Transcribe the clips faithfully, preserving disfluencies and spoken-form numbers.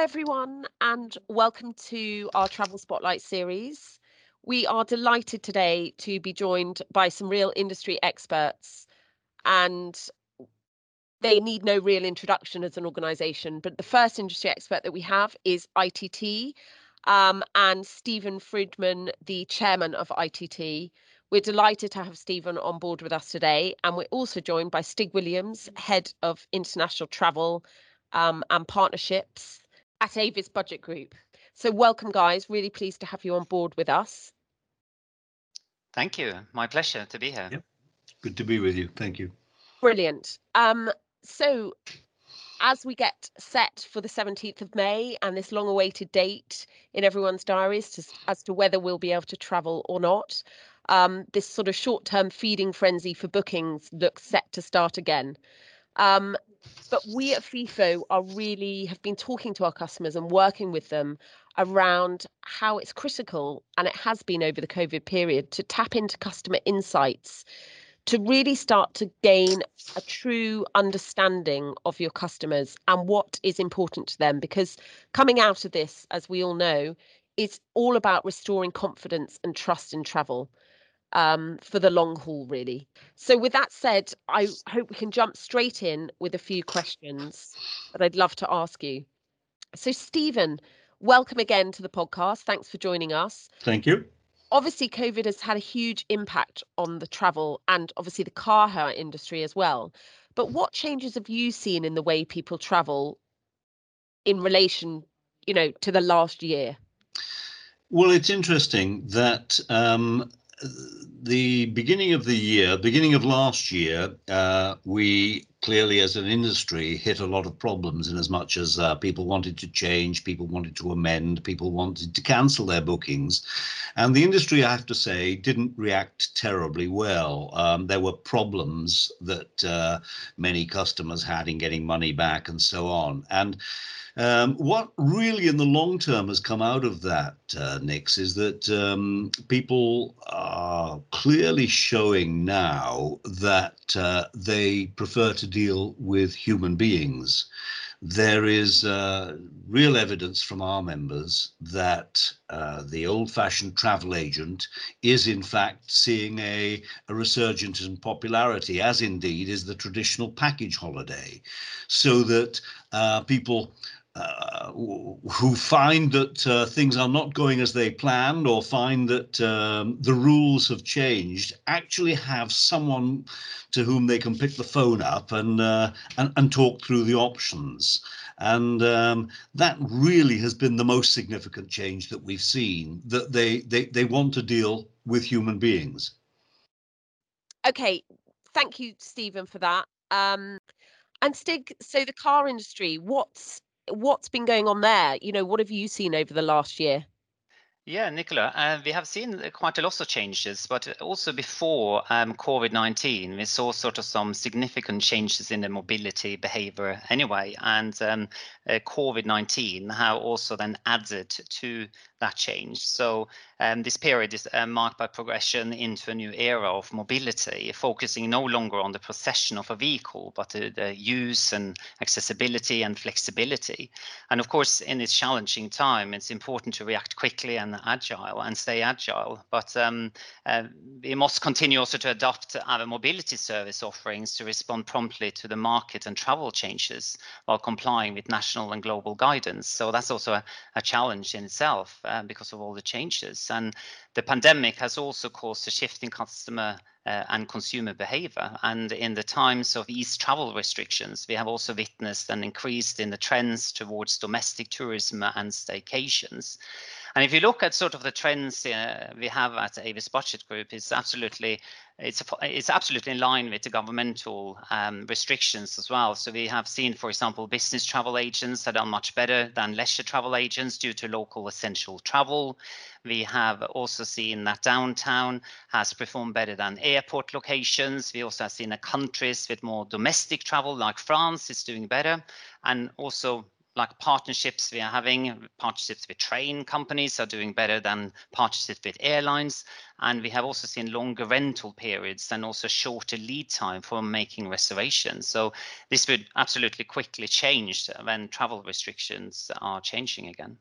everyone, and welcome to our Travel Spotlight series. We are delighted today to be joined by some real industry experts, and they need no real introduction as an organisation. But the first industry expert that we have is I T T, um, and Stephen Friedman, the chairman of I T T. We're delighted to have Stephen on board with us today, and we're also joined by Stig Williams, head of international travel um, and partnerships at Avis Budget Group. So welcome, guys. Really pleased to have you on board with us. Thank you. My pleasure to be here. Yep. Good to be with you. Thank you. Brilliant. Um, so as we get set for the seventeenth of May and this long-awaited date in everyone's diaries to, as to whether we'll be able to travel or not, um, this sort of short-term feeding frenzy for bookings looks set to start again. Um, but we at FIFO are really have been talking to our customers and working with them around how it's critical, and it has been over the COVID period, to tap into customer insights to really start to gain a true understanding of your customers and what is important to them. Because coming out of this, as we all know, is all about restoring confidence and trust in travel. Um, for the long haul, really. So with that said, I hope we can jump straight in with a few questions that I'd love to ask you. So Stephen, welcome again to the podcast. Thanks for joining us. Thank you. Obviously, COVID has had a huge impact on the travel and obviously the car hire industry as well. But what changes have you seen in the way people travel in relation, you know, to the last year? Well, it's interesting that um, the beginning of the year, beginning of last year, uh, we clearly as an industry hit a lot of problems in as much as uh, people wanted to change, people wanted to amend, people wanted to cancel their bookings. And the industry, I have to say, didn't react terribly well. Um, there were problems that uh, many customers had in getting money back and so on. And Um, what really in the long term has come out of that, uh, Nix, is that um, people are clearly showing now that uh, they prefer to deal with human beings. There is uh, real evidence from our members that uh, the old-fashioned travel agent is in fact seeing a, a resurgence in popularity, as indeed is the traditional package holiday, so that uh, people Uh, who find that uh, things are not going as they planned or find that um, the rules have changed actually have someone to whom they can pick the phone up and uh, and, and talk through the options. And um, that really has been the most significant change that we've seen, that they, they, they want to deal with human beings. Okay, thank you, Stephen, for that. Um, and Stig, so the car industry, what's what's been going on there? You know, what have you seen over the last year? Yeah, Nicola, uh, we have seen quite a lot of changes, but also before um, COVID nineteen, we saw sort of some significant changes in the mobility behavior anyway. And um, uh, COVID nineteen have also then added to that change. So um, this period is uh, marked by progression into a new era of mobility, focusing no longer on the possession of a vehicle, but the, the use and accessibility and flexibility. And of course, in this challenging time, it's important to react quickly and agile and stay agile. But um, uh, we must continue also to adopt our mobility service offerings to respond promptly to the market and travel changes while complying with national and global guidance. So that's also a, a challenge in itself uh, because of all the changes. And the pandemic has also caused a shift in customer Uh, and consumer behavior. And in the times of eased travel restrictions, we have also witnessed an increase in the trends towards domestic tourism and staycations. And if you look at sort of the trends uh, we have at Avis Budget Group, it's absolutely it's it's absolutely in line with the governmental um, restrictions as well. So we have seen, for example, business travel agents that are much better than leisure travel agents due to local essential travel. We have also seen that downtown has performed better than airport locations. We also have seen that countries with more domestic travel, like France, is doing better. And also, like partnerships we are having, partnerships with train companies are doing better than partnerships with airlines. And we have also seen longer rental periods and also shorter lead time for making reservations. So this would absolutely quickly change when travel restrictions are changing again.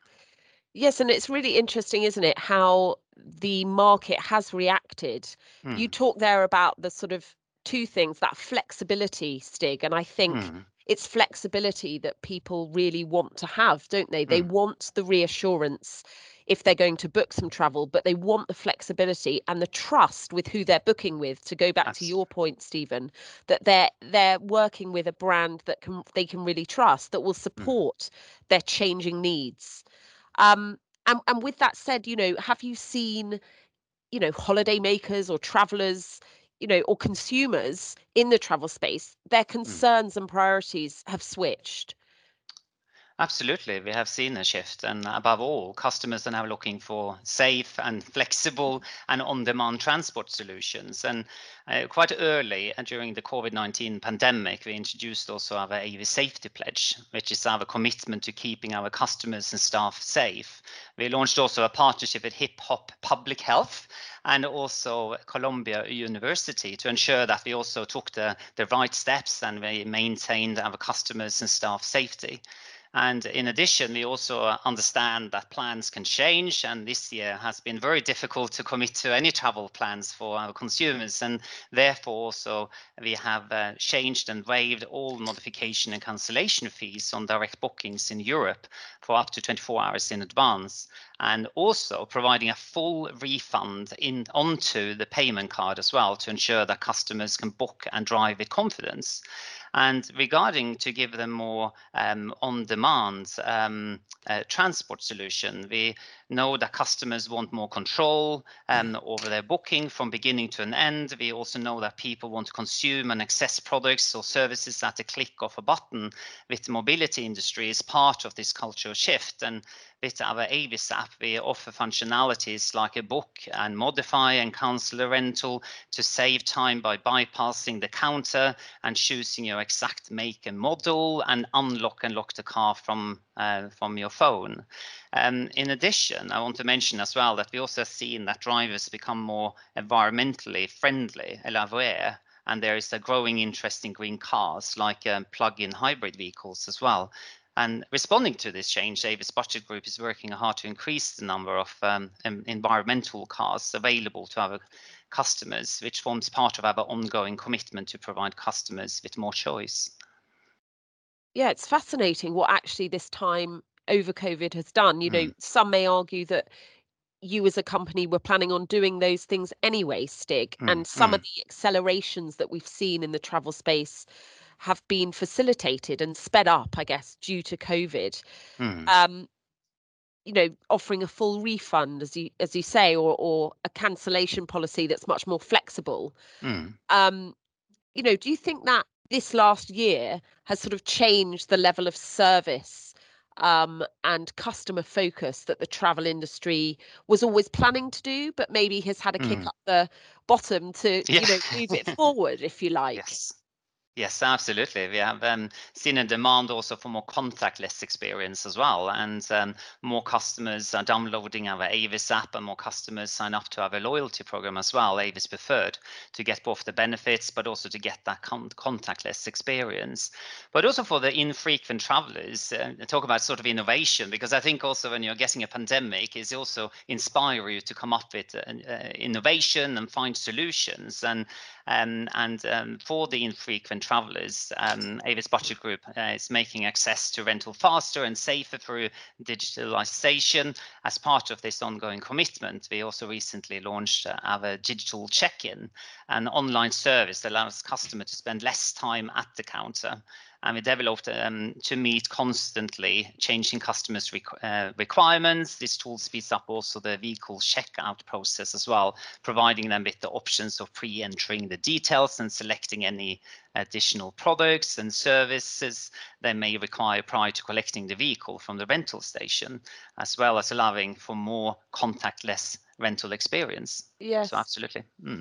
Yes, and it's really interesting, isn't it, how the market has reacted. Mm. You talk there about the sort of two things, that flexibility, Stig, and I think mm. it's flexibility that people really want to have, don't they? Mm. They want the reassurance if they're going to book some travel, but they want the flexibility and the trust with who they're booking with. To go back That's... to your point, Stephen, that they're they're working with a brand that can they can really trust, that will support mm. their changing needs. Um, and, and with that said, you know, have you seen, you know, holiday makers or travelers, you know, or consumers in the travel space, their concerns mm. and priorities have switched? Absolutely, we have seen a shift, and above all, customers are now looking for safe and flexible and on-demand transport solutions. And uh, quite early uh, during the COVID nineteen pandemic, we introduced also our A V Safety Pledge, which is our commitment to keeping our customers and staff safe. We launched also a partnership with Hip Hop Public Health and also Columbia University to ensure that we also took the, the right steps and we maintained our customers and staff safety. And in addition, we also understand that plans can change, and this year has been very difficult to commit to any travel plans for our consumers, and therefore also we have uh, changed and waived all modification and cancellation fees on direct bookings in Europe for up to twenty-four hours in advance, and also providing a full refund in onto the payment card as well to ensure that customers can book and drive with confidence. And regarding to give them more um, on-demand um, uh, transport solution, we know that customers want more control um, over their booking from beginning to an end. We also know that people want to consume and access products or services at the click of a button. With the mobility industry is part of this cultural shift. And with our Avis app, we offer functionalities like a book and modify and cancel a rental to save time by bypassing the counter and choosing your exact make and model, and unlock and lock the car from uh, from your phone. Um, in addition, I want to mention as well that we also have seen that drivers become more environmentally friendly, aware, and there is a growing interest in green cars like um, plug-in hybrid vehicles as well. And responding to this change, Avis Budget Group is working hard to increase the number of um, environmental cars available to our customers, which forms part of our ongoing commitment to provide customers with more choice. Yeah, it's fascinating what actually this time over COVID has done. You know, mm. some may argue that you as a company were planning on doing those things anyway, Stig, mm. and some mm. of the accelerations that we've seen in the travel space have been facilitated and sped up, I guess, due to COVID. Mm. Um, you know, offering a full refund, as you as you say, or or a cancellation policy that's much more flexible. Mm. Um, you know, do you think that this last year has sort of changed the level of service um, and customer focus that the travel industry was always planning to do, but maybe has had a kick mm. up the bottom to, yeah. you know, move it forward, if you like? Yes. Yes, absolutely. We have um, seen a demand also for more contactless experience as well, and um, more customers are downloading our Avis app, and more customers sign up to our loyalty program as well, Avis Preferred, to get both the benefits but also to get that con- contactless experience. But also for the infrequent travelers, uh, talk about sort of innovation, because I think also when you're getting a pandemic, is also inspire you to come up with uh, uh, innovation and find solutions. And um, and um, for the infrequent travelers, um, Avis Budget Group uh, is making access to rental faster and safer through digitalization. As part of this ongoing commitment, we also recently launched uh, our digital check-in, an online service that allows customers to spend less time at the counter. And we developed um, to meet constantly changing customers' requ- uh, requirements. This tool speeds up also the vehicle checkout process as well, providing them with the options of pre-entering the details and selecting any additional products and services they may require prior to collecting the vehicle from the rental station, as well as allowing for more contactless rental experience. Yes. So absolutely. Mm.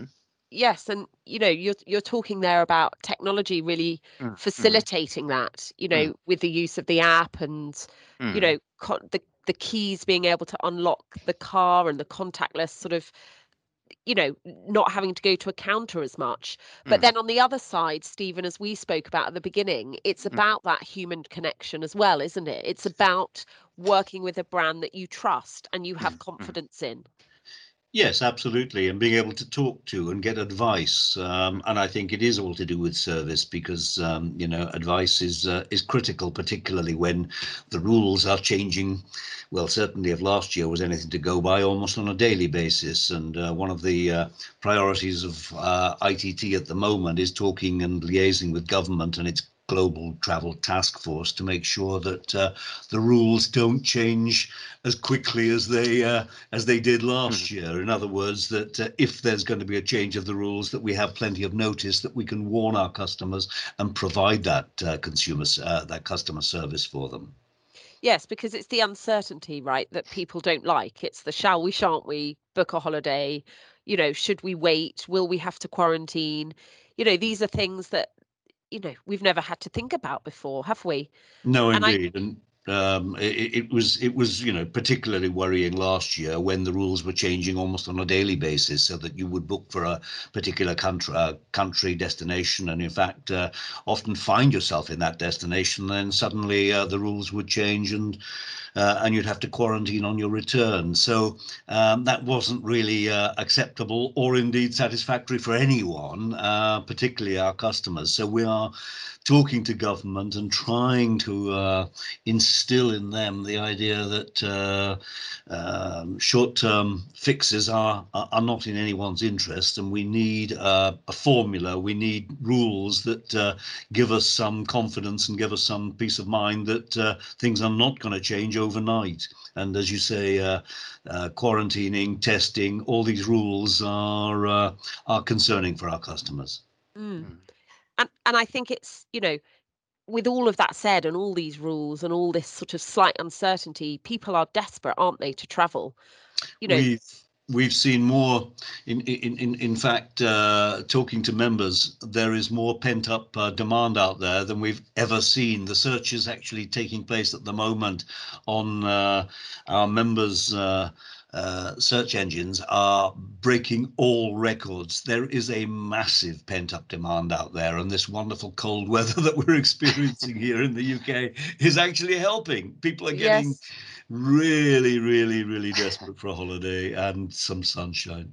Yes, and you know, you're you're talking there about technology really Mm, mm, facilitating that, you mm, know, with the use of the app and, you mm, know, co the the keys being able to unlock the car and the contactless sort of, you know, not having to go to a counter as much. But mm, then on the other side, Stephen, as we spoke about at the beginning, it's mm, about that human connection as well, isn't it? It's about working with a brand that you trust and you have mm, mm. confidence in. Yes, absolutely, and being able to talk to and get advice, Mm. um, and I think it is all to do with service because um, you know advice is uh, is critical, particularly when the rules are changing. Well, certainly, if last year was anything to go by, almost on a daily basis. And uh, one of the uh, priorities of uh, I T T at the moment is talking and liaising with government and its global travel task force to make sure that uh, the rules don't change as quickly as they uh, as they did Mm. last year. In other words, that uh, if there's going to be a change of the rules, that we have plenty of notice, that we can warn our customers and provide that uh, consumer uh, that customer service for them. Yes, because it's the uncertainty, right, that people don't like. It's the shall we, shan't we book a holiday? You know, should we wait? Will we have to quarantine? You know, these are things that, you know, we've never had to think about before, have we? No, And I, indeed, and um, it, it was it was you know particularly worrying last year when the rules were changing almost on a daily basis, so that you would book for a particular country, uh, country destination, and in fact uh, often find yourself in that destination. Then suddenly uh, the rules would change, and uh, and you'd have to quarantine on your return. So um, that wasn't really uh, acceptable or indeed satisfactory for anyone, uh, particularly our customers. So we are talking to government and trying to uh, instill in them the idea that uh, um, short-term fixes are, are are not in anyone's interest, and we need uh, a formula. We need rules that uh, give us some confidence and give us some peace of mind that uh, things are not going to change overnight. And as you say, uh, uh, quarantining, testing, all these rules are uh, are concerning for our customers. mm, Mm. and and I think it's, you know, with all of that said and all these rules and all this sort of slight uncertainty, people are desperate, aren't they, to travel? You know, We've we've seen more. In in in in fact, uh, talking to members, there is more pent up uh, demand out there than we've ever seen. The search is actually taking place at the moment on uh, our members. Uh, uh, search engines are breaking all records. There is a massive pent up demand out there, and this wonderful cold weather that we're experiencing here in the U K is actually helping. People are getting yes. really, really, really desperate for a holiday and some sunshine.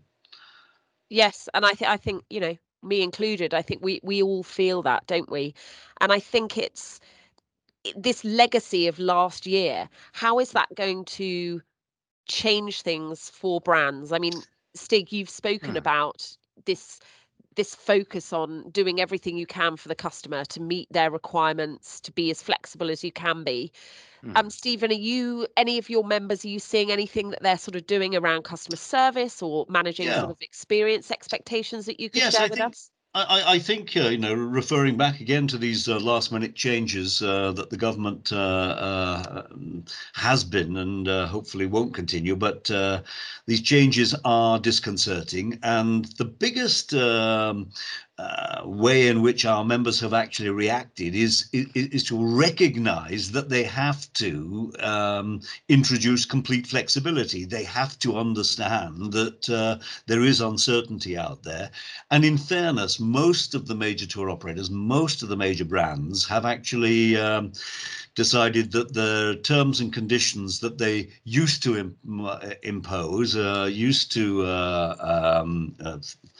Yes, and I think I think, you know, me included, I think we we all feel that, don't we? And I think it's i- this legacy of last year. How is that going to change things for brands? I mean, Stig, you've spoken Mm. about this this focus on doing everything you can for the customer to meet their requirements, to be as flexible as you can be. Um, Mm. Stephen, are you any of your members, are you seeing anything that they're sort of doing around customer service or managing sort Yeah. of experience expectations that you could Yes, share I with think us? I, I I think uh, you know, referring back again to these uh, last minute changes uh, that the government uh, uh, um, has been and uh, hopefully won't continue, but uh, these changes are disconcerting. And the biggest um, uh, way in which our members have actually reacted is is, is to recognise that they have to um, introduce complete flexibility. They have to understand that uh, there is uncertainty out there. And in fairness, most of the major tour operators, most of the major brands have actually um, decided that the terms and conditions that they used to Im- uh, impose, uh, used to uh, um, uh,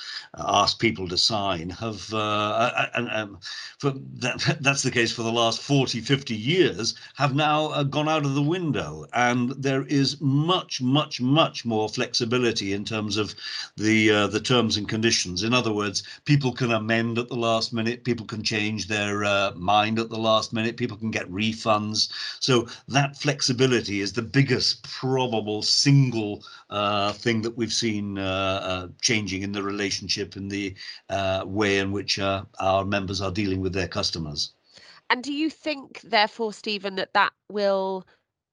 ask people to sign, have, uh, and um, for that, that's the case for the last forty, fifty years, have now uh, gone out of the window. And there is much, much, much more flexibility in terms of the uh, the terms and conditions. In other words, people can amend at the last minute, people can change their uh, mind at the last minute, people can get refunds. So that flexibility is the biggest probable single uh, thing that we've seen uh, uh, changing in the relationship and the uh, way in which uh, our members are dealing with their customers. And do you think, therefore, Stephen, that that will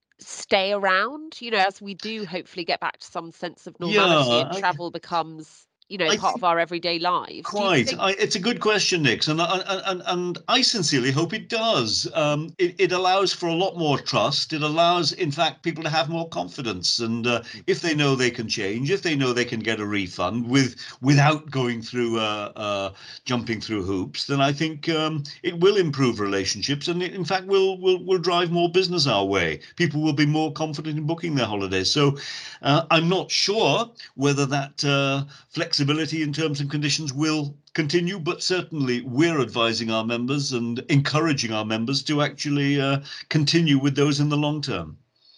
stay around, you know, as we do hopefully get back to some sense of Yeah, normality and I, travel becomes, you know, I part think of our everyday lives. Do you quite. think? I, it's a good question, Nix, and, and and and I sincerely hope it does. Um, it, it allows for a lot more trust. It allows, in fact, people to have more confidence, and uh, if they know they can change, if they know they can get a refund with without going through uh, uh, jumping through hoops, then I think um, it will improve relationships, and it, in fact, will will will drive more business our way. People will be more confident in booking their holidays. So, uh, I'm not sure whether that uh, flexibility in terms and conditions will continue, but certainly we're advising our members and encouraging our members to actually uh, continue with those in the long term.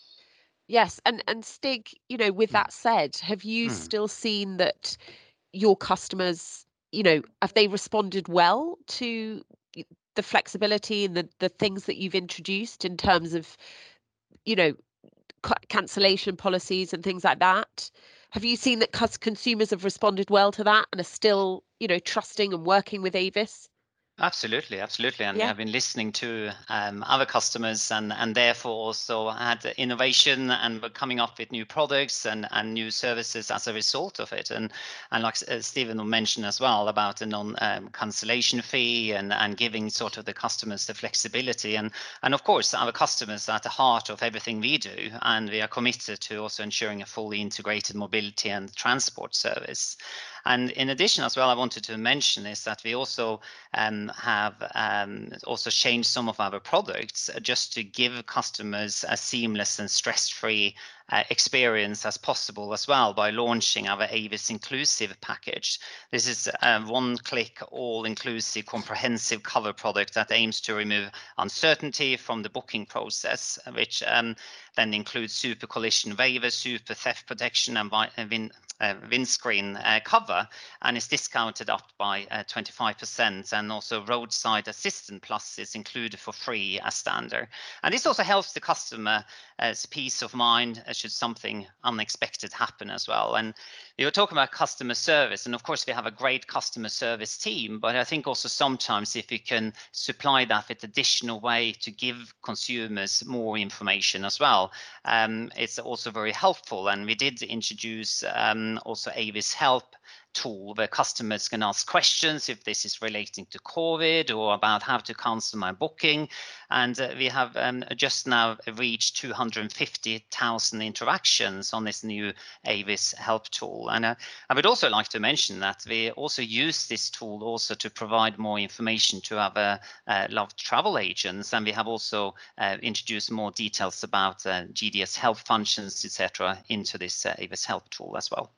Yes, and and Stig, you know, with that said, have you Mm. still seen that your customers, you know, have they responded well to y- the flexibility and the the things that you've introduced in terms of, you know, ca- cancellation policies and things like that? Have you seen that cus consumers have responded well to that and are still, you know, trusting and working with Avis? Absolutely, absolutely. And we Yeah. have been listening to um, other customers and, and therefore also had innovation and we're coming up with new products and, and new services as a result of it. And and like uh, Stephen mentioned as well about the non um, cancellation fee and, and giving sort of the customers the flexibility. And, and of course, our customers are at the heart of everything we do. And we are committed to also ensuring a fully integrated mobility and transport service. And in addition as well, I wanted to mention is that we also um, have um, also changed some of our products just to give customers a seamless and stress-free uh, experience as possible as well by launching our Avis Inclusive package. This is a one-click, all-inclusive, comprehensive cover product that aims to remove uncertainty from the booking process, which um, then includes super collision waiver, super theft protection, and win uh, windscreen uh, cover, and is discounted up by uh, twenty-five percent. And also roadside assistant plus is included for free as standard. And this also helps the customer as peace of mind uh, should something unexpected happen as well. And you were talking about customer service, and of course we have a great customer service team, but I think also sometimes if you can supply that with additional way to give consumers more information as well, um, it's also very helpful. And we did introduce um, also Avis Help tool where customers can ask questions if this is relating to COVID or about how to cancel my booking. And uh, we have um, just now reached two hundred fifty thousand interactions on this new Avis Help tool. And uh, I would also like to mention that we also use this tool also to provide more information to our uh, loved travel agents. And we have also uh, introduced more details about uh, G D S Help functions, et cetera, into this uh, Avis Help tool as well.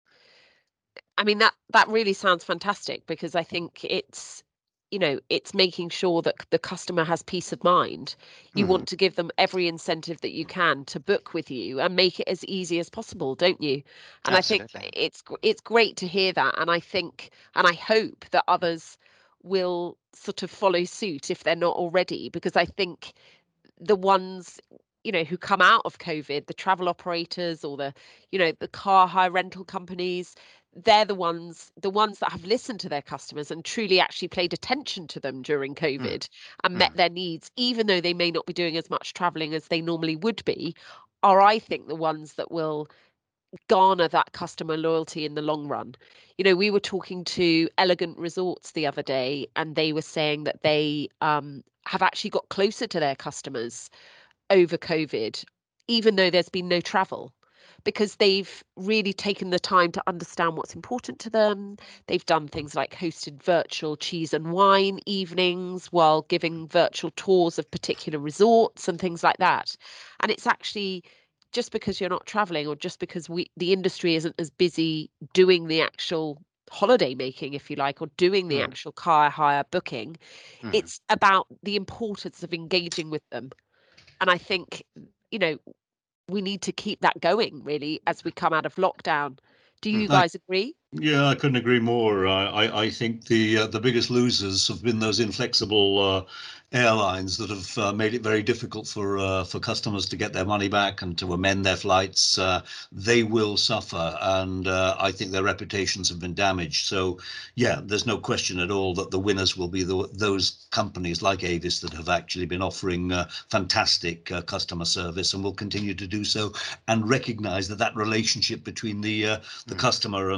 I mean, that that really sounds fantastic because I think it's, you know, it's making sure that the customer has peace of mind. You Mm-hmm. want to give them every incentive that you can to book with you and make it as easy as possible, don't you? And I think Absolutely. it's it's great to hear that, and I think and I hope that others will sort of follow suit if they're not already, because I think the ones, you know, who come out of COVID, the travel operators or the, you know, the car hire rental companies, they're the ones, the ones that have listened to their customers and truly actually played attention to them during COVID Mm. and Mm. met their needs, even though they may not be doing as much traveling as they normally would be, are, I think, the ones that will garner that customer loyalty in the long run. You know, we were talking to Elegant Resorts the other day, and they were saying that they um, have actually got closer to their customers over COVID, even though there's been no travel, because they've really taken the time to understand what's important to them. They've done things like hosted virtual cheese and wine evenings while giving virtual tours of particular resorts and things like that. And it's actually just because you're not traveling, or just because we the industry isn't as busy doing the actual holiday making, if you like, or doing the Mm. actual car hire booking, Mm. it's about the importance of engaging with them. And I think, you know, we need to keep that going really as we come out of lockdown. Do you Mm. guys agree? Yeah, I couldn't agree more. I, I, I think the uh, the biggest losers have been those inflexible uh, airlines that have uh, made it very difficult for uh, for customers to get their money back and to amend their flights. Uh, they will suffer, and uh, I think their reputations have been damaged. So, yeah, there's no question at all that the winners will be the, those companies like Avis that have actually been offering uh, fantastic uh, customer service and will continue to do so, and recognise that that relationship between the uh, the Mm. customer and uh,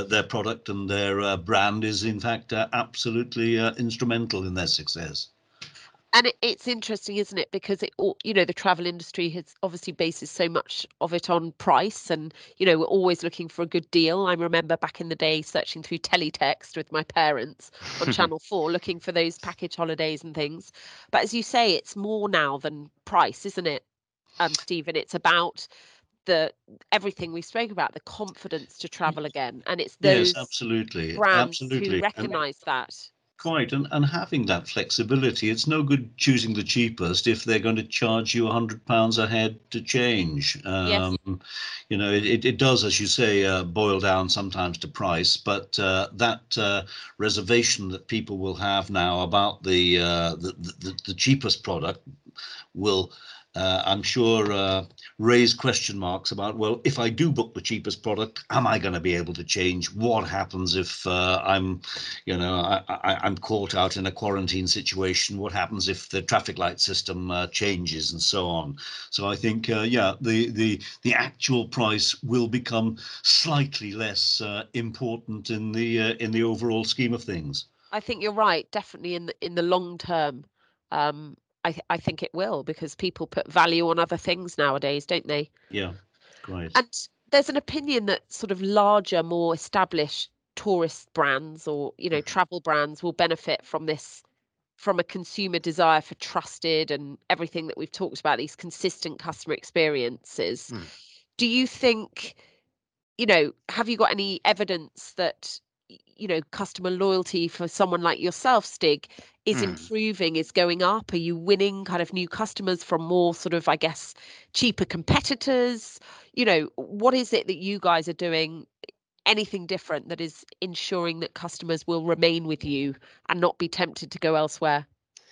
uh, their product and their uh, brand is in fact uh, absolutely uh, instrumental in their success. And it, it's interesting, isn't it? Because it, all you know, the travel industry has obviously bases so much of it on price, and you know, we're always looking for a good deal. I remember back in the day searching through teletext with my parents on Channel Four, looking for those package holidays and things. But as you say, it's more now than price, isn't it, um, Stephen? It's about the everything we spoke about, the confidence to travel again, and it's Yes, those absolutely, brands who absolutely. And recognise that. quite, and, and having that flexibility, it's no good choosing the cheapest if they're going to charge you a hundred pounds a head to change. Yes. Um, you know, it, it does, as you say, uh, boil down sometimes to price, but uh, that uh, reservation that people will have now about the uh, the, the, the cheapest product will, uh, I'm sure, uh, raise question marks about, well, if I do book the cheapest product, am I going to be able to change? What happens if uh, I'm, you know, I, I, I'm caught out in a quarantine situation? What happens if the traffic light system uh, changes and so on? So I think, uh, yeah, the, the, the actual price will become slightly less uh, important in the uh, in the overall scheme of things. I think you're right, definitely in the in the long term. Um, I th- I think it will, because people put value on other things nowadays, don't they? Yeah, great. And there's an opinion that sort of larger, more established tourist brands, or you know, travel brands will benefit from this, from a consumer desire for trusted and everything that we've talked about, these consistent customer experiences. Mm. Do you think, you know, have you got any evidence that, y- you know, customer loyalty for someone like yourself, Stig, is Mm. improving, is going up? Are you winning kind of new customers from more sort of, I guess, cheaper competitors? You know, what is it that you guys are doing? Anything different that is ensuring that customers will remain with you and not be tempted to go elsewhere?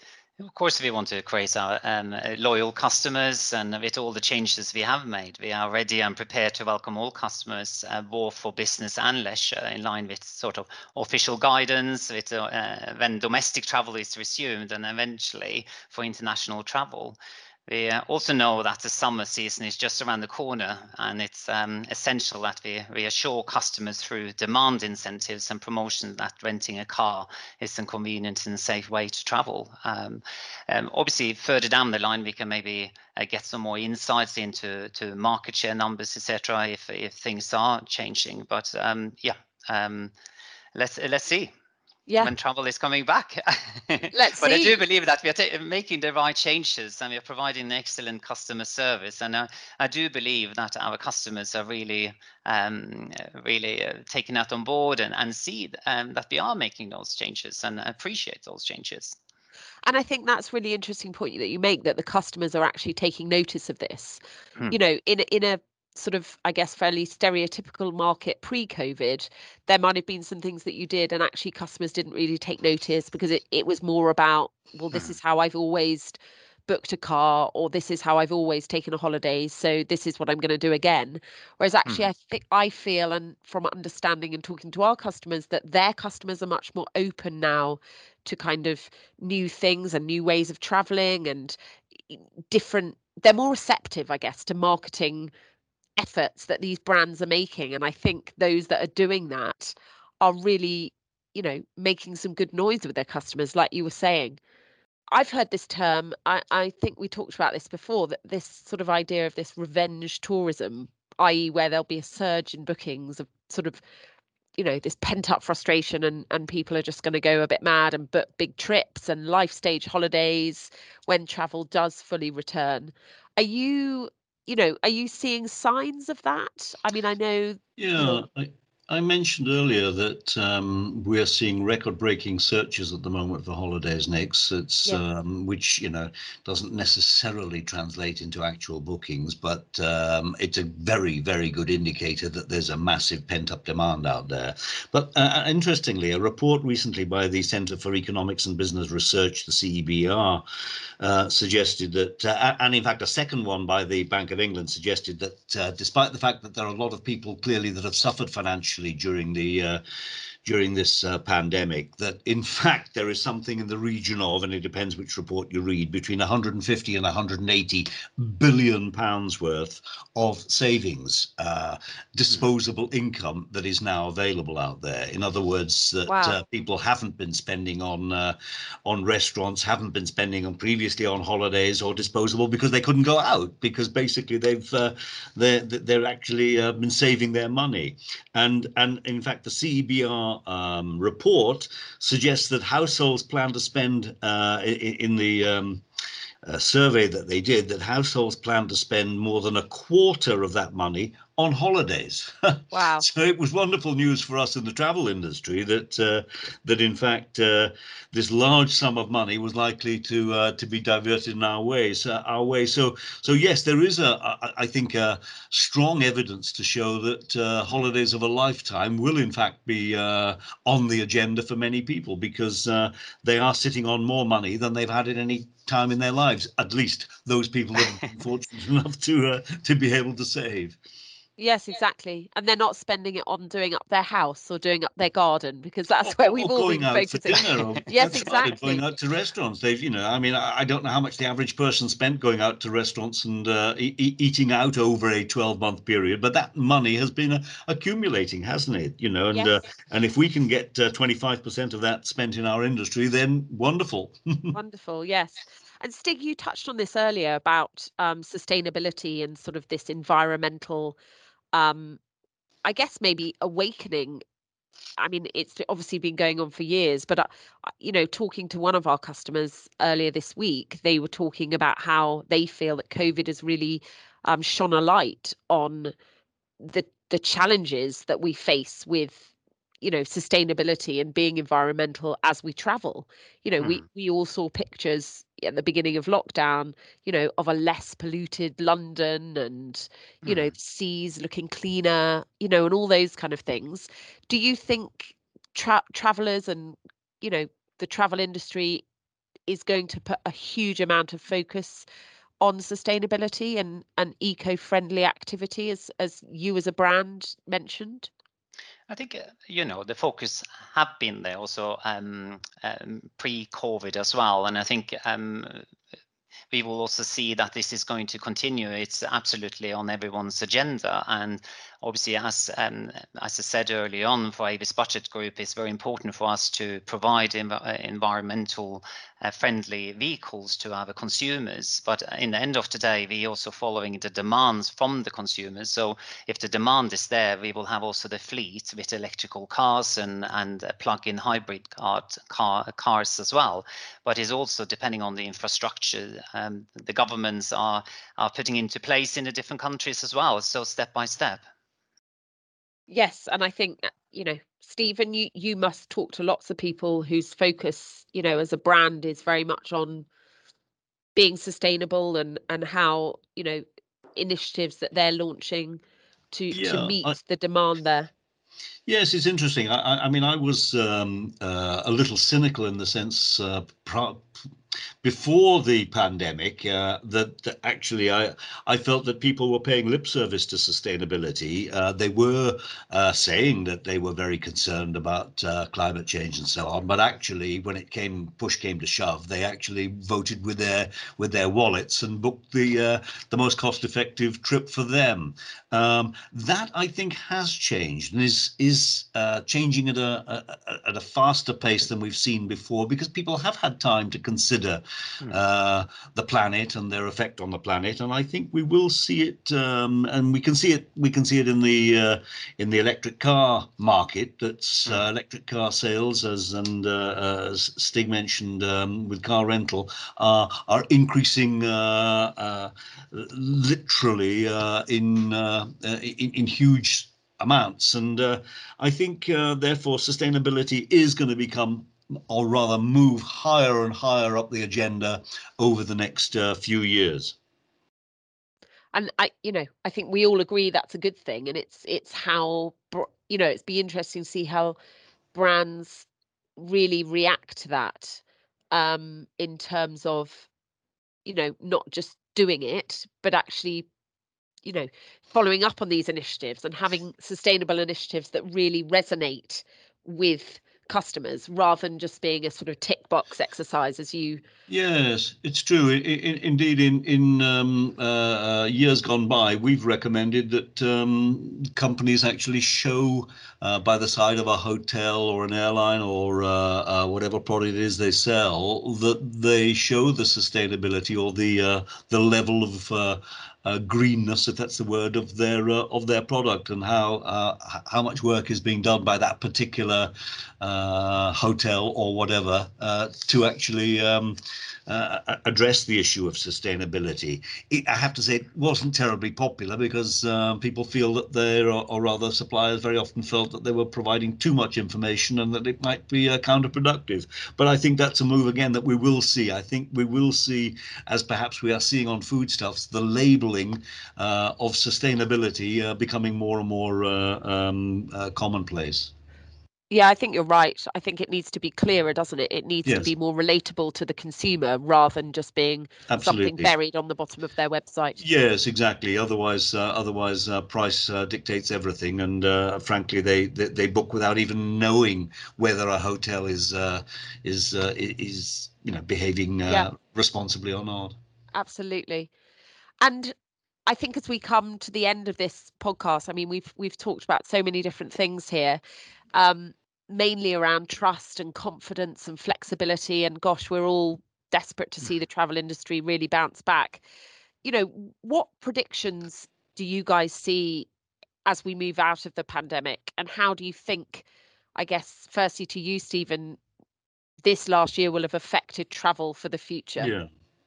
Of course, we want to create our um, uh, loyal customers, and with all the changes we have made, we are ready and prepared to welcome all customers, uh, both for business and leisure, in line with sort of official guidance, with uh, when domestic travel is resumed, and eventually for international travel. We uh, also know that the summer season is just around the corner, and it's um, essential that we reassure customers through demand incentives and promotions that renting a car is a convenient and safe way to travel. Um, um, obviously, further down the line, we can maybe uh, get some more insights into to market share numbers, et cetera, if if things are changing. But um, yeah, um, let's let's see Yeah, when travel is coming back. let's But I do see. believe that we are ta- making the right changes, and we are providing excellent customer service. And I, I do believe that our customers are really, um, really uh, taking that on board, and, and see um, that we are making those changes and appreciate those changes. And I think that's really interesting point that you make, that the customers are actually taking notice of this. Hmm. You know, in a- in a sort of, I guess, fairly stereotypical market pre-COVID, there might have been some things that you did and actually customers didn't really take notice, because it, it was more about, well, this Hmm. is how I've always booked a car, or this is how I've always taken a holiday, so this is what I'm going to do again. Whereas actually, Hmm. I think I feel, and from understanding and talking to our customers, that their customers are much more open now to kind of new things and new ways of traveling, and different, they're more receptive, I guess, to marketing efforts that these brands are making. And I think those that are doing that are really, you know, making some good noise with their customers, like you were saying. I've heard this term, I, I think we talked about this before, that this sort of idea of this revenge tourism, that is where there'll be a surge in bookings of sort of, you know, this pent up frustration, and, and people are just going to go a bit mad and book big trips and life stage holidays when travel does fully return. Are you, you know, are you seeing signs of that? I mean, I know, you know, Yeah, I, I mentioned earlier that um, we're seeing record-breaking searches at the moment for holidays, Nix. It's yes, um, which you know doesn't necessarily translate into actual bookings, but um, it's a very, very good indicator that there's a massive pent-up demand out there. But uh, interestingly, a report recently by the Centre for Economics and Business Research, the C E B R, uh, suggested that, uh, and in fact, a second one by the Bank of England suggested that, uh, despite the fact that there are a lot of people clearly that have suffered financially during the uh, during this uh, pandemic, that in fact there is something in the region of, and it depends which report you read, between one hundred fifty and one hundred eighty billion pounds worth of savings, uh, disposable mm. income that is now available out there. In other words, that wow. uh, people haven't been spending on uh, on restaurants, haven't been spending on previously on holidays or disposable because they couldn't go out, because basically they've uh, they're they're actually uh, been saving their money. And and in fact, the C E B R um, report suggests that households plan to spend uh, in, in the um, uh, survey that they did, that households plan to spend more than a quarter of that money on holidays. Wow. So it was wonderful news for us in the travel industry that uh, that in fact uh, this large sum of money was likely to uh, to be diverted in our ways, uh, our way. So so yes, there is a I, I think a strong evidence to show that uh, holidays of a lifetime will in fact be uh, on the agenda for many people, because uh, they are sitting on more money than they've had at any time in their lives. At least those people that have been fortunate enough to uh, to be able to save. Yes, exactly. And they're not spending it on doing up their house or doing up their garden, because that's where we've or all going been out focusing. for dinner. Or, yes, that's exactly. Right, going out to restaurants. They've, you know, I mean, I, I don't know how much the average person spent going out to restaurants and uh, e eating out over a twelve month period, but that money has been uh, accumulating, hasn't it? You know, and yes. uh, and if we can get uh, twenty-five percent of that spent in our industry, then wonderful. Wonderful, yes. And Stig, you touched on this earlier about um, sustainability and sort of this environmental, um, I guess maybe awakening. I mean, it's obviously been going on for years, but, uh, you know, talking to one of our customers earlier this week, they were talking about how they feel that COVID has really um, shone a light on the the challenges that we face with, you know, sustainability and being environmental as we travel. You know, mm. we we all saw pictures at the beginning of lockdown, you know, of a less polluted London and, you mm. know, the seas looking cleaner, you know, and all those kind of things. Do you think tra- travelers and, you know, the travel industry is going to put a huge amount of focus on sustainability and, and eco-friendly activity, as as you as a brand mentioned? I think, uh, you know, the focus have been there also um, um, pre-COVID as well. And I think um, we will also see that this is going to continue. It's absolutely on everyone's agenda. And obviously, as um, as I said early on, for Avis Budget Group, it's very important for us to provide env- environmental uh, friendly vehicles to our consumers. But in the end of the day, we also following the demands from the consumers. So if the demand is there, we will have also the fleet with electrical cars and, and plug-in hybrid car, car, cars as well. But it's also depending on the infrastructure um, the governments are, are putting into place in the different countries as well. So step by step. Yes, and I think, you know, Stephen, you, you must talk to lots of people whose focus, you know, as a brand is very much on being sustainable and, and how, you know, initiatives that they're launching to, yeah, to meet I, the demand there. Yes, it's interesting. I, I mean, I was um, uh, a little cynical in the sense uh, pro- before the pandemic uh, that, that actually I I felt that people were paying lip service to sustainability. Uh, they were uh, saying that they were very concerned about uh, climate change and so on, but actually, when it came push came to shove, they actually voted with their with their wallets and booked the uh, the most cost-effective trip for them. Um, that I think has changed and is is uh, changing at a, a at a faster pace than we've seen before, because people have had time to consider uh, the planet and their effect on the planet, and I think we will see it, um, and we can see it. We can see it in the uh, in the electric car market. That's uh, electric car sales, as and uh, as Stig mentioned, um, with car rental, are are increasing uh, uh, literally uh, in, uh, in in huge amounts, and uh, I think uh, therefore sustainability is going to become, or rather move higher and higher up the agenda over the next uh, few years. And I, you know, I think we all agree that's a good thing, and it's it's how, you know, it's be interesting to see how brands really react to that, um, in terms of, you know, not just doing it, but actually, you know, following up on these initiatives and having sustainable initiatives that really resonate with customers rather than just being a sort of tick box exercise, as you. Yes, it's true. I, I, indeed, in in um, uh, years gone by, we've recommended that um, companies actually show uh, by the side of a hotel or an airline or uh, uh, whatever product it is they sell, that they show the sustainability or the uh, the level of uh, uh, greenness, if that's the word, of their uh, of their product, and how uh, how much work is being done by that particular uh, hotel or whatever uh, to actually um, uh, address the issue of sustainability. It, I have to say, it wasn't terribly popular because uh, people feel that they're, or, or rather suppliers very often felt that they were providing too much information and that it might be uh, counterproductive. But I think that's a move again that we will see. I think we will see, as perhaps we are seeing on foodstuffs, the labeling uh, of sustainability uh, becoming more and more uh, um, uh, commonplace. Yeah, I think you're right. I think it needs to be clearer, doesn't it? It needs Yes. to be more relatable to the consumer rather than just being Absolutely. something buried on the bottom of their website. Yes, exactly. Otherwise, uh, otherwise, uh, price uh, dictates everything, and uh, frankly, they, they they book without even knowing whether a hotel is uh, is uh, is you know behaving uh, Yeah. responsibly or not. Absolutely. And I think as we come to the end of this podcast, I mean, we've we've talked about so many different things here, um, mainly around trust and confidence and flexibility. And gosh, we're all desperate to see the travel industry really bounce back. You know, what predictions do you guys see as we move out of the pandemic? And how do you think, I guess, firstly to you, Stephen, this last year will have affected travel for the future? Yeah.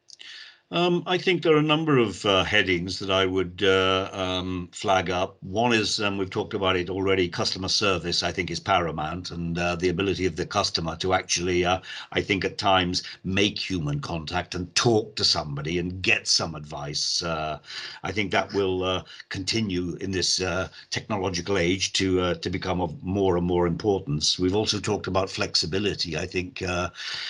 Um, I think there are a number of uh, headings that I would uh, um, flag up. One is, um, we've talked about it already, customer service, I think, is paramount, and uh, the ability of the customer to actually, uh, I think at times, make human contact and talk to somebody and get some advice. Uh, I think that will uh, continue in this uh, technological age to uh, to become of more and more importance. We've also talked about flexibility. I think uh,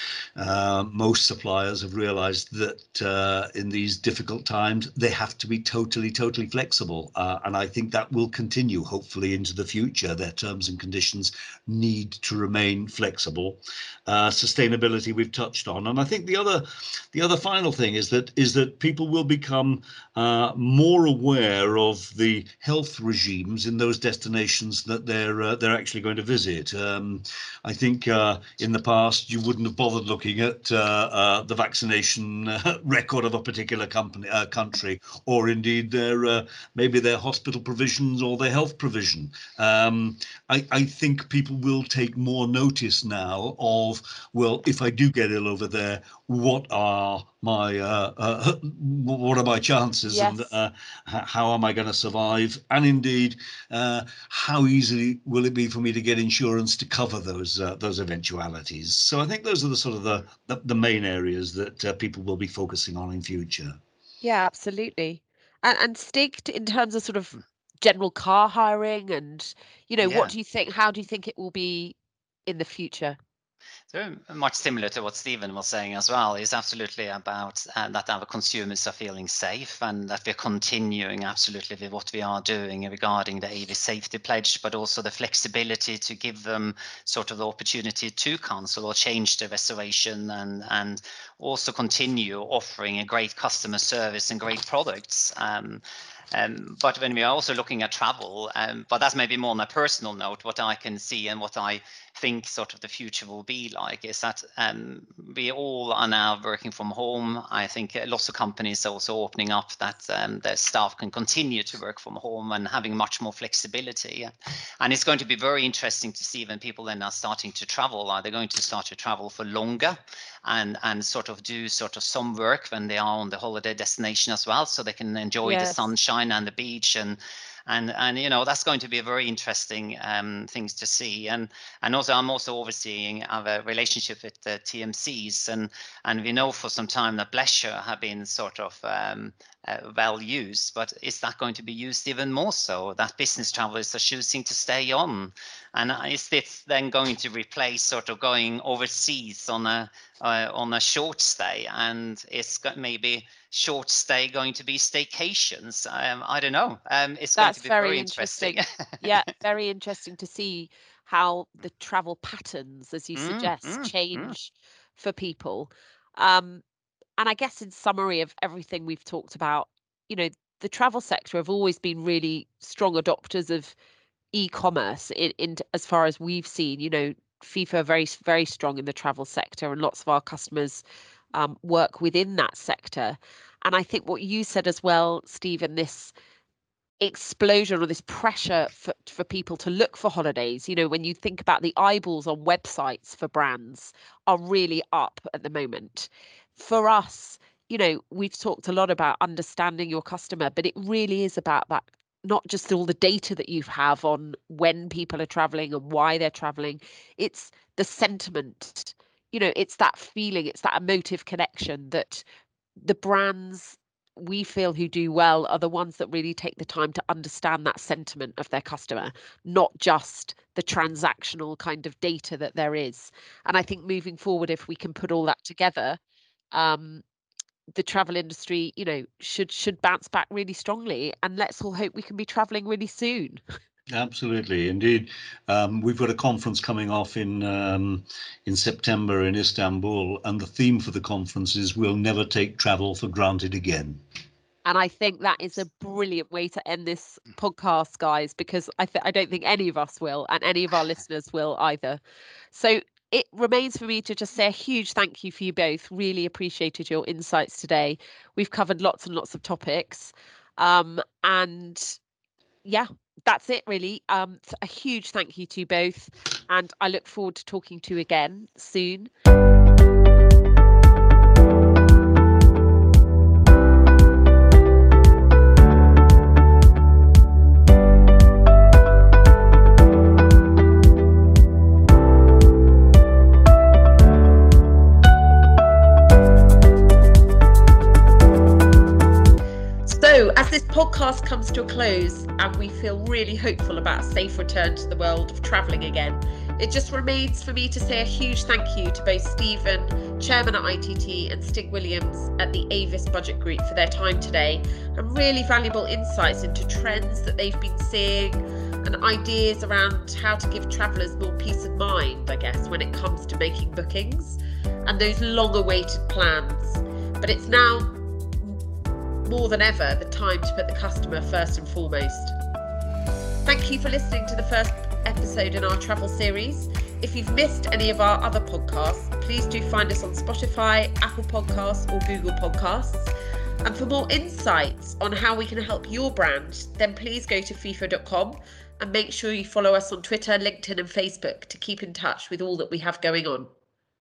uh, most suppliers have realized that uh, in these difficult times, they have to be totally, totally flexible. Uh, and I think that will continue, hopefully, into the future. Their terms and conditions need to remain flexible. Uh, sustainability we've touched on. And I think the other the other final thing is that is that people will become uh, more aware of the health regimes in those destinations that they're uh, they're actually going to visit. Um, I think uh, in the past you wouldn't have bothered looking at uh, uh, the vaccination uh, record of a particular company, uh, country, or indeed their uh, maybe their hospital provisions or their health provision. Um, I, I think people will take more notice now of, well, if I do get ill over there, what are my uh, uh, what are my chances, Yes. and uh, how am I going to survive? And indeed, uh, how easily will it be for me to get insurance to cover those uh, those eventualities? So I think those are the sort of the the, the main areas that uh, people will be focusing on in future. Yeah, absolutely. And and Stig, t- in terms of sort of general car hiring and, you know, what Yeah. do you think, how do you think it will be in the future? So much similar to what Stephen was saying as well, is absolutely about uh, that our consumers are feeling safe and that we're continuing absolutely with what we are doing regarding the A V safety pledge, but also the flexibility to give them sort of the opportunity to cancel or change their reservation, and and also continue offering a great customer service and great products. Um, um, but when we are also looking at travel, um, but that's maybe more on a personal note, what I can see and what I think sort of the future will be like is that um, we all are now working from home. I think lots of companies are also opening up that um, their staff can continue to work from home and having much more flexibility. And it's going to be very interesting to see when people then are starting to travel. Are they going to start to travel for longer and and sort of do sort of some work when they are on the holiday destination as well, so they can enjoy the Yes. sunshine and the beach, and and and you know that's going to be a very interesting um, things to see. And and also I'm also overseeing our relationship with the T M Cs, and and we know for some time that leisure have been sort of um, uh, well used, but is that going to be used even more so? That business travelers are choosing to stay on, and is this then going to replace sort of going overseas on a uh, on a short stay, and it's got maybe short stay going to be staycations? Um, I don't know. Um, it's going That's to be very very interesting. interesting. Yeah, very interesting to see how the travel patterns, as you Mm, suggest, mm, mm. change for people. Um, and I guess in summary of everything we've talked about, you know, the travel sector have always been really strong adopters of e-commerce in, in as far as we've seen. You know, FIFA are very, very strong in the travel sector, and lots of our customers um, work within that sector. And I think what you said as well, Stephen, this explosion or this pressure for, for people to look for holidays, you know, when you think about the eyeballs on websites for brands are really up at the moment. For us, you know, we've talked a lot about understanding your customer, but it really is about that, not just all the data that you have on when people are traveling and why they're traveling. It's the sentiment, you know, it's that feeling, it's that emotive connection that the brands we feel who do well are the ones that really take the time to understand that sentiment of their customer, not just the transactional kind of data that there is. And I think moving forward, if we can put all that together, um, the travel industry, you know, should should bounce back really strongly. And let's all hope we can be traveling really soon. Absolutely, indeed. Um, we've got a conference coming off in um, in September in Istanbul, and the theme for the conference is "We'll never take travel for granted again." And I think that is a brilliant way to end this podcast, guys, because I th- I don't think any of us will, and any of our listeners will either. So it remains for me to just say a huge thank you for you both. Really appreciated your insights today. We've covered lots and lots of topics. Um, and yeah, that's it really. Um, a huge thank you to you both. And I look forward to talking to you again soon. So as this podcast comes to a close and we feel really hopeful about a safe return to the world of travelling again, it just remains for me to say a huge thank you to both Stephen, Chairman at I T T, and Stig Williams at the Avis Budget Group for their time today, and really valuable insights into trends that they've been seeing and ideas around how to give travellers more peace of mind, I guess, when it comes to making bookings and those long-awaited plans. But it's now more than ever the time to put the customer first and foremost. Thank you for listening to the first episode in our travel series. If you've missed any of our other podcasts, please do find us on Spotify, Apple Podcasts or Google Podcasts. And for more insights on how we can help your brand, then please go to FIFA dot com and make sure you follow us on Twitter, LinkedIn and Facebook to keep in touch with all that we have going on.